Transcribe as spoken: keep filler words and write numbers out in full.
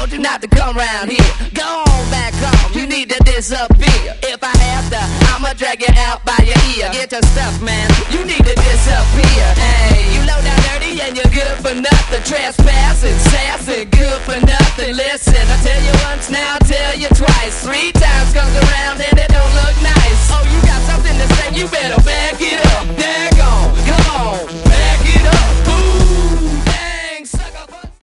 told you not to come round here. Go on back home, you need to disappear. If I have to, I'ma drag you out by your ear. Get your stuff, man, you need to disappear. Hey, you low down dirty and you're good for nothing. Trespassing, sassy, good for nothing. Listen, I tell you once, now I'll tell you twice. Three times comes around and it don't look nice. Oh, you